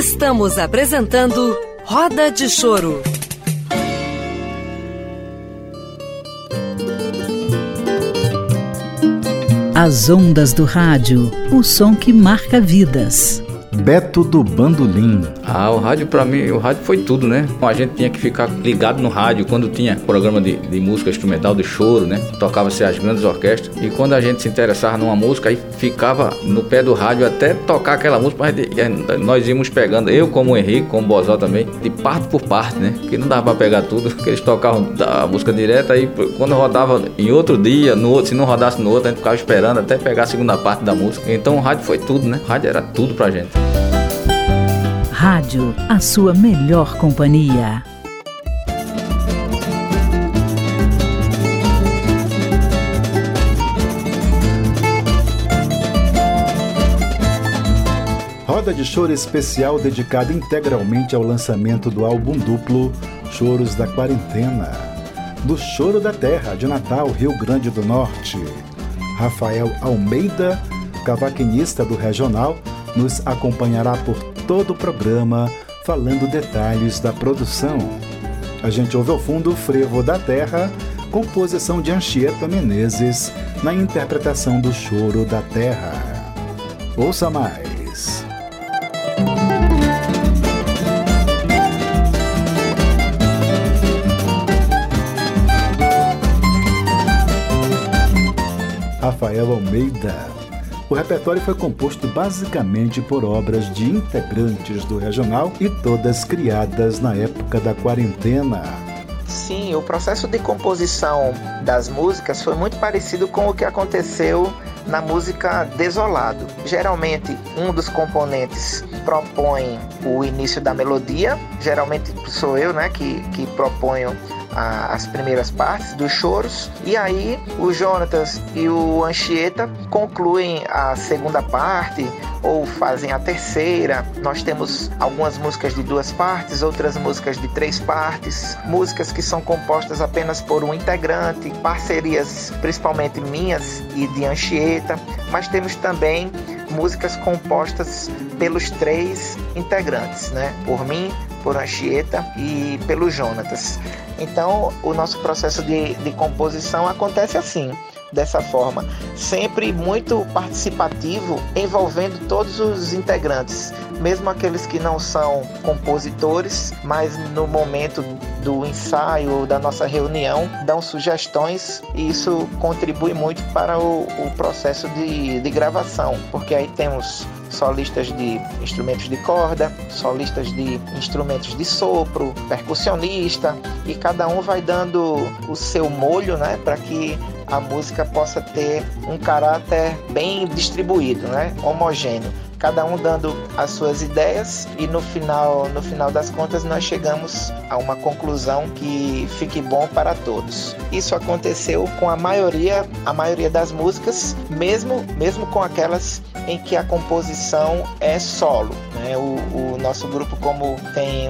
Estamos apresentando Roda de Choro. As ondas do rádio, o som que marca vidas. Beto do Bandolim. O rádio pra mim, o rádio foi tudo, né? A gente tinha que ficar ligado no rádio quando tinha programa de música instrumental, de choro, né? Tocava-se as grandes orquestras. E quando a gente se interessava numa música, aí ficava no pé do rádio até tocar aquela música. Nós íamos pegando, eu como o Henrique, como o Bozó também, de parte por parte, né? Porque não dava pra pegar tudo, porque eles tocavam a música direta. Aí quando rodava em outro dia, no outro, se não rodasse no outro, a gente ficava esperando até pegar a segunda parte da música. Então o rádio foi tudo, né? O rádio era tudo pra gente. Rádio, a sua melhor companhia. Roda de Choro especial dedicada integralmente ao lançamento do álbum duplo Choros da Quarentena. Do Choro da Terra, de Natal, Rio Grande do Norte. Rafael Almeida, cavaquinista do Regional, nos acompanhará por todo o programa, falando detalhes da produção. A gente ouve ao fundo o Frevo da Terra, composição de Anchieta Menezes, na interpretação do Choro da Terra. Ouça mais. Rafael Almeida. O repertório foi composto basicamente por obras de integrantes do Regional e todas criadas na época da quarentena. Sim, o processo de composição das músicas foi muito parecido com o que aconteceu na música Desolado. Geralmente, um dos componentes propõe o início da melodia, geralmente sou eu, né, que proponho as primeiras partes dos choros, e aí o Jonatas e o Anchieta concluem a segunda parte ou fazem a terceira. Nós temos algumas músicas de 2 partes, outras músicas de 3 partes, músicas que são compostas apenas por um integrante, parcerias principalmente minhas e de Anchieta, mas temos também músicas compostas pelos 3 integrantes, né? Por mim, por Anchieta e pelo Jonatas. Então, o nosso processo de composição acontece assim, dessa forma, sempre muito participativo, envolvendo todos os integrantes, mesmo aqueles que não são compositores, mas no momento do ensaio ou da nossa reunião, dão sugestões, e isso contribui muito para o processo de gravação, porque aí temos solistas de instrumentos de corda, solistas de instrumentos de sopro, percussionista, e cada um vai dando o seu molho, né, para que a música possa ter um caráter bem distribuído, né, homogêneo. Cada um dando as suas ideias, e no final das contas nós chegamos a uma conclusão que fique bom para todos. Isso aconteceu com a maioria das músicas, mesmo com aquelas em que a composição é solo, né? O nosso grupo, como tem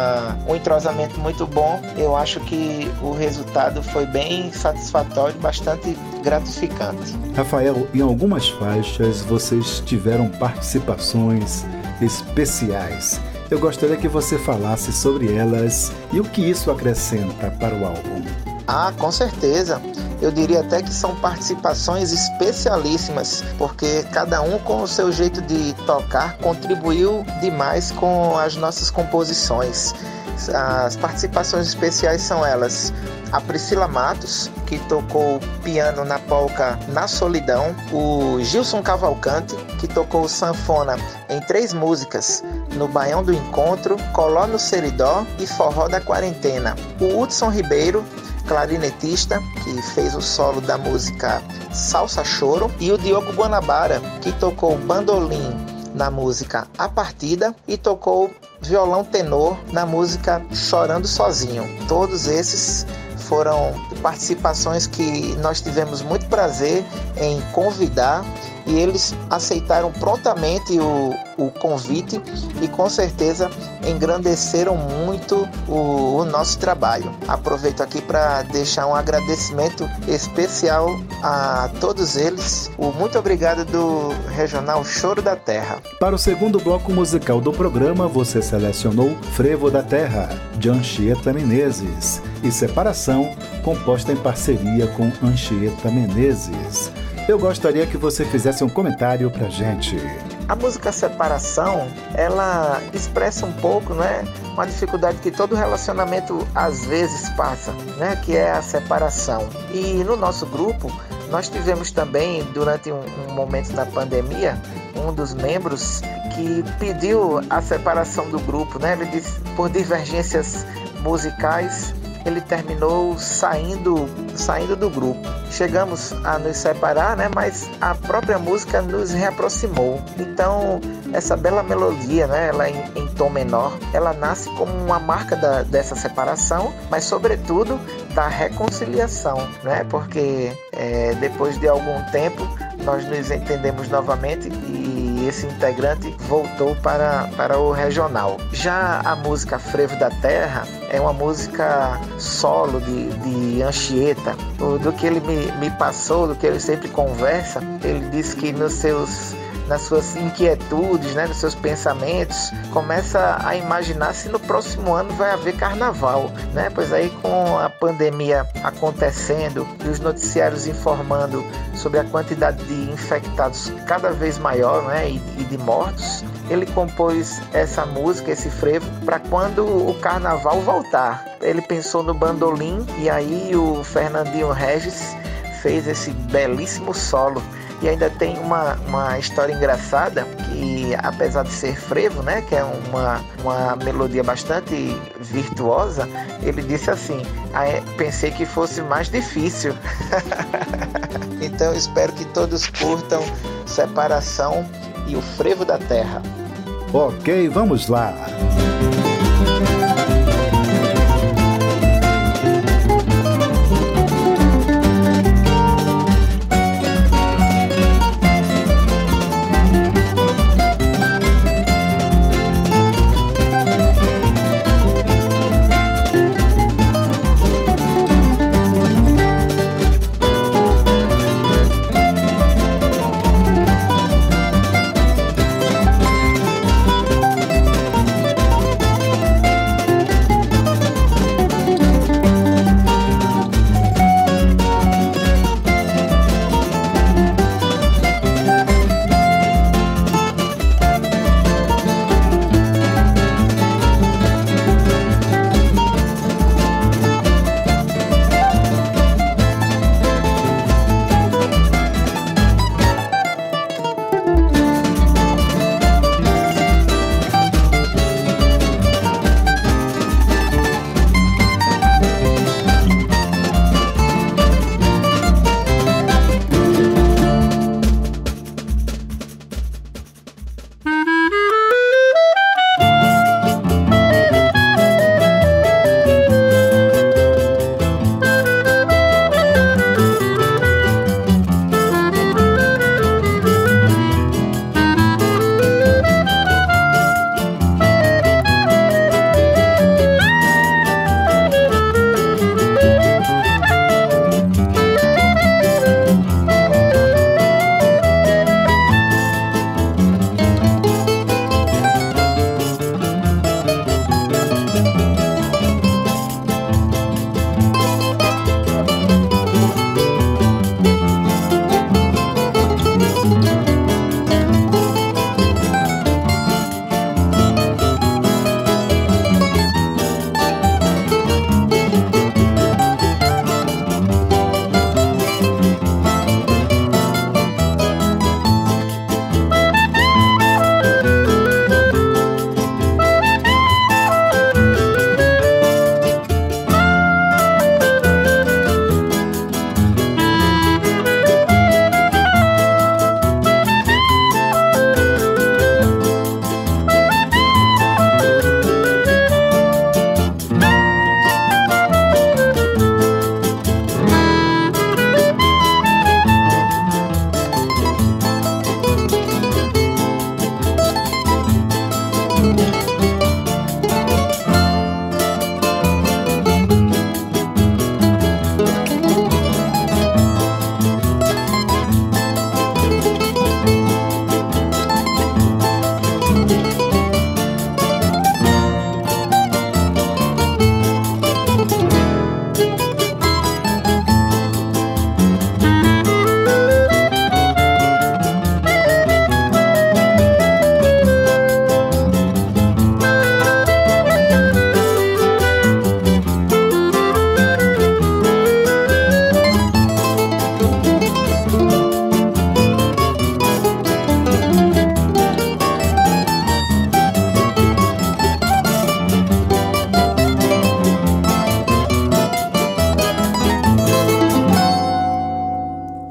um entrosamento muito bom, eu acho que o resultado foi bem satisfatório, bastante gratificante. Rafael, em algumas faixas vocês tiveram participações especiais. Eu gostaria que você falasse sobre elas e o que isso acrescenta para o álbum. Com certeza. Eu diria até que são participações especialíssimas, porque cada um, com o seu jeito de tocar, contribuiu demais com as nossas composições. As participações especiais são elas: a Priscila Matos, que tocou piano na polca Na Solidão; o Gilson Cavalcante, que tocou sanfona em 3 músicas, no Baião do Encontro, Coló no Seridó e Forró da Quarentena; o Hudson Ribeiro, clarinetista, que fez o solo da música Salsa Choro; e o Diogo Guanabara, que tocou bandolim na música A Partida e tocou violão tenor na música Chorando Sozinho. Todos esses foram participações que nós tivemos muito prazer em convidar e eles aceitaram prontamente o convite e com certeza engrandeceram muito o nosso trabalho. Aproveito aqui para deixar um agradecimento especial a todos eles. O muito obrigado do Regional Choro da Terra. Para o segundo bloco musical do programa, você selecionou Frevo da Terra, de Anchieta Menezes, e Separação, composta em parceria com Anchieta Menezes. Eu gostaria que você fizesse um comentário pra gente. A música Separação, ela expressa um pouco, né, uma dificuldade que todo relacionamento às vezes passa, né, que é a separação. E no nosso grupo, nós tivemos também, durante um momento da pandemia, um dos membros que pediu a separação do grupo, né? Ele disse, por divergências musicais, ele terminou saindo do grupo. Chegamos a nos separar, né? Mas a própria música nos reaproximou. Então, essa bela melodia, né? Ela em tom menor, ela nasce como uma marca dessa separação, mas sobretudo da reconciliação, né? Porque depois de algum tempo nós nos entendemos novamente e esse integrante voltou para o regional. Já a música Frevo da Terra é uma música solo de Anchieta. Do que ele me passou, do que ele sempre conversa, ele diz que nas suas inquietudes, né, nos seus pensamentos, começa a imaginar se no próximo ano vai haver carnaval, né? Pois aí, com a pandemia acontecendo e os noticiários informando sobre a quantidade de infectados cada vez maior, né, e de mortos, ele compôs essa música, esse frevo, para quando o carnaval voltar. Ele pensou no bandolim e aí o Fernandinho Regis fez esse belíssimo solo. E ainda tem uma história engraçada que, apesar de ser frevo, né, que é uma melodia bastante virtuosa, ele disse assim, pensei que fosse mais difícil. Então eu espero que todos curtam Separação e o Frevo da Terra. Ok, vamos lá!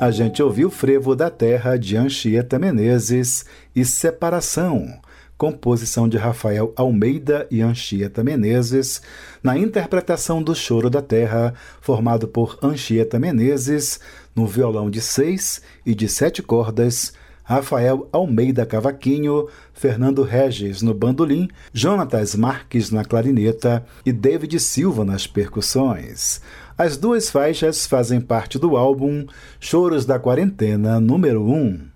a gente ouviu Frevo da Terra, de Anchieta Menezes, e Separação, composição de Rafael Almeida e Anchieta Menezes, na interpretação do Choro da Terra, formado por Anchieta Menezes, no violão de 6 e de 7 cordas, Rafael Almeida cavaquinho, Fernando Regis no bandolim, Jonatas Marques na clarineta e David Silva nas percussões. As duas faixas fazem parte do álbum Choros da Quarentena número 1.